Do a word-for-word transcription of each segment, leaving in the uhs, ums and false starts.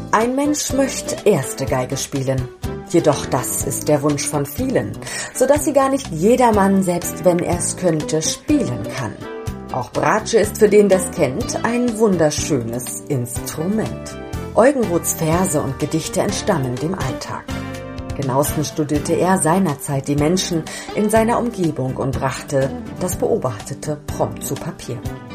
Ein Mensch möchte erste Geige spielen. Jedoch das ist der Wunsch von vielen, sodass sie gar nicht jedermann, selbst wenn er es könnte, spielen kann. Auch Bratsche ist für den, der es kennt, ein wunderschönes Instrument. Eugenroths Verse und Gedichte entstammen dem Alltag. Genauestens studierte er seinerzeit die Menschen in seiner Umgebung und brachte das Beobachtete prompt zu Papier.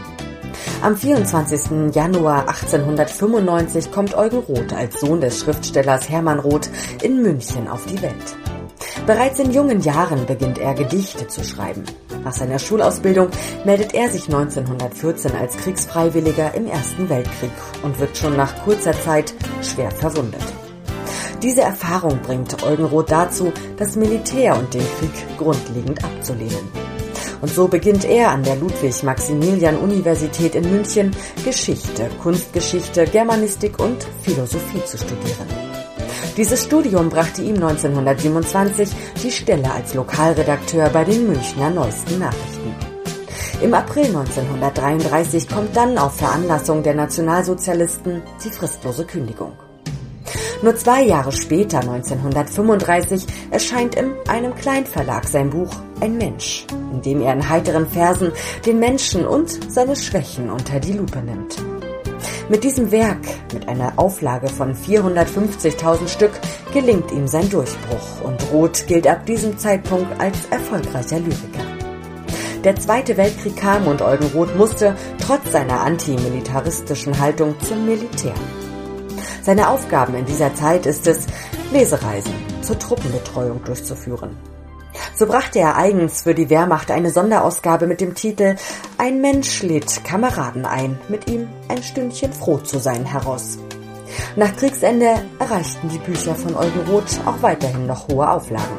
Am vierundzwanzigsten Januar achtzehnhundertfünfundneunzig kommt Eugen Roth als Sohn des Schriftstellers Hermann Roth in München auf die Welt. Bereits in jungen Jahren beginnt er Gedichte zu schreiben. Nach seiner Schulausbildung meldet er sich neunzehnhundertvierzehn als Kriegsfreiwilliger im Ersten Weltkrieg und wird schon nach kurzer Zeit schwer verwundet. Diese Erfahrung bringt Eugen Roth dazu, das Militär und den Krieg grundlegend abzulehnen. Und so beginnt er an der Ludwig-Maximilian-Universität in München Geschichte, Kunstgeschichte, Germanistik und Philosophie zu studieren. Dieses Studium brachte ihm neunzehnhundertsiebenundzwanzig die Stelle als Lokalredakteur bei den Münchner Neuesten Nachrichten. Im April neunzehnhundertdreiunddreißig kommt dann auf Veranlassung der Nationalsozialisten die fristlose Kündigung. Nur zwei Jahre später, neunzehnhundertfünfunddreißig, erscheint in einem Kleinverlag sein Buch Ein Mensch, in dem er in heiteren Versen den Menschen und seine Schwächen unter die Lupe nimmt. Mit diesem Werk, mit einer Auflage von vierhundertfünfzigtausend Stück, gelingt ihm sein Durchbruch und Roth gilt ab diesem Zeitpunkt als erfolgreicher Lyriker. Der Zweite Weltkrieg kam und Eugen Roth musste, trotz seiner antimilitaristischen Haltung, zum Militär. Seine Aufgaben in dieser Zeit ist es, Lesereisen zur Truppenbetreuung durchzuführen. So brachte er eigens für die Wehrmacht eine Sonderausgabe mit dem Titel »Ein Mensch lädt Kameraden ein, mit ihm ein Stündchen froh zu sein« heraus. Nach Kriegsende erreichten die Bücher von Eugen Roth auch weiterhin noch hohe Auflagen.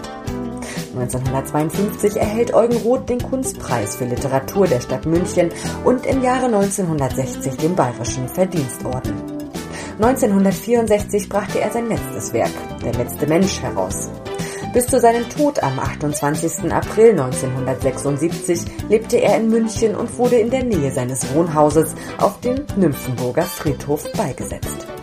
neunzehnhundertzweiundfünfzig erhält Eugen Roth den Kunstpreis für Literatur der Stadt München und im Jahre neunzehnhundertsechzig den Bayerischen Verdienstorden. neunzehnhundertvierundsechzig brachte er sein letztes Werk, Der letzte Mensch, heraus. Bis zu seinem Tod am achtundzwanzigsten April neunzehnhundertsechsundsiebzig lebte er in München und wurde in der Nähe seines Wohnhauses auf dem Nymphenburger Friedhof beigesetzt.